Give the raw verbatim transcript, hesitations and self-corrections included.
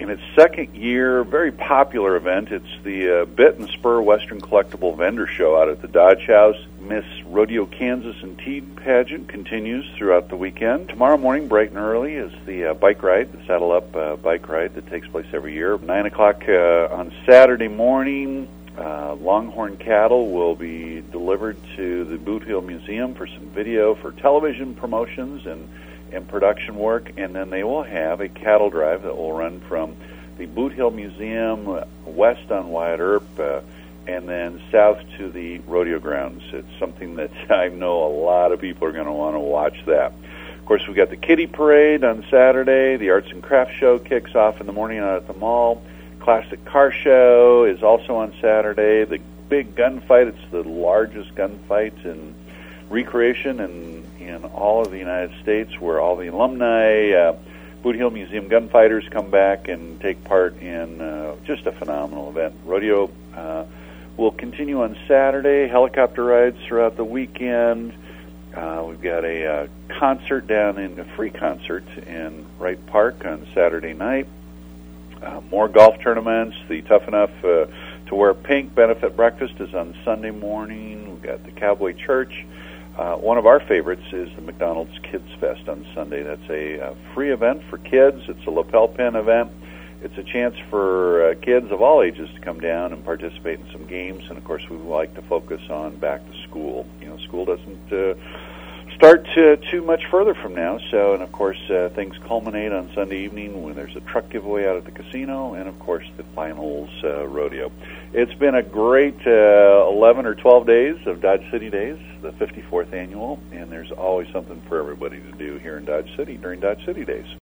in its second year, very popular event. It's the uh, Bit and Spur Western Collectible Vendor Show out at the Dodge House. Miss Rodeo Kansas and Teed pageant continues throughout the weekend. Tomorrow morning, bright and early, is the uh, bike ride, the Saddle Up uh, bike ride that takes place every year. nine o'clock uh, on Saturday morning, uh, Longhorn cattle will be delivered to the Boot Hill Museum for some video for television promotions and and production work, and then they will have a cattle drive that will run from the Boot Hill Museum west on Wyatt Earp uh, and then south to the rodeo grounds. It's something that I know a lot of people are going to want to watch that. Of course, we've got the Kitty Parade on Saturday. The Arts and Crafts Show kicks off in the morning out at the mall. Classic Car Show is also on Saturday. The big gunfight, it's the largest gunfight in recreation and in all of the United States, where all the alumni, uh, Boot Hill Museum gunfighters come back and take part in uh, just a phenomenal event. Rodeo uh, will continue on Saturday, helicopter rides throughout the weekend. Uh, we've got a uh, concert down in, a free concert in Wright Park on Saturday night. Uh, more golf tournaments. The Tough Enough uh, to Wear Pink benefit breakfast is on Sunday morning. We've got the Cowboy Church. Uh, one of our favorites is the McDonald's Kids Fest on Sunday. That's a uh, free event for kids. It's a lapel pin event. It's a chance for uh, kids of all ages to come down and participate in some games. And, of course, we like to focus on back to school. You know, school doesn't uh, start to, too much further from now. So, and, of course, uh, things culminate on Sunday evening when there's a truck giveaway out at the casino and, of course, the finals uh, rodeo. It's been a great uh, eleven or twelve days of Dodge City Days, the fifty-fourth annual, and there's always something for everybody to do here in Dodge City during Dodge City Days.